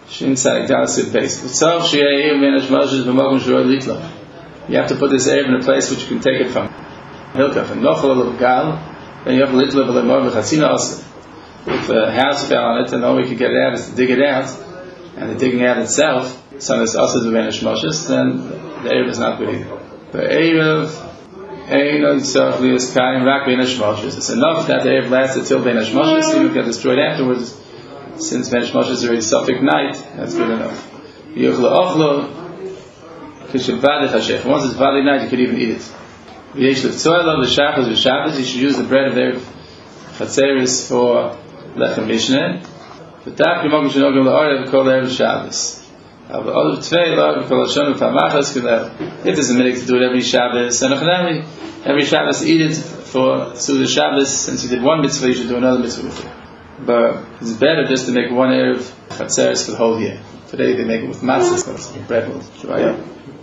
inside Galasid base. You have to put this Erev in a place which you can take it from. Hilkach and Nochel of Gal, then you have Litla V'Lemor V'Chatzina also. If a house fell on it, and all we could get it out is to dig it out, and the digging out itself, so it's also the Vanish Moshes, then the Erev is not good either. The Erev, it's enough that the Erev lasted till Vanish Moshes, even if it got destroyed afterwards. Since Vanish Moshes is already Suffolk night, that's good enough. Once it's Vadi night, you could even eat it. You should use the bread of their Chatzeris for Lechem Mishneh. It doesn't make to do it every Shabbos, and every Shabbos eat it for Suda Shabbos. Since you did one mitzvah, you should do another mitzvah with it. But it's better just to make one Erev Chatzeris for the whole year. Today they make it with matzahs, bread with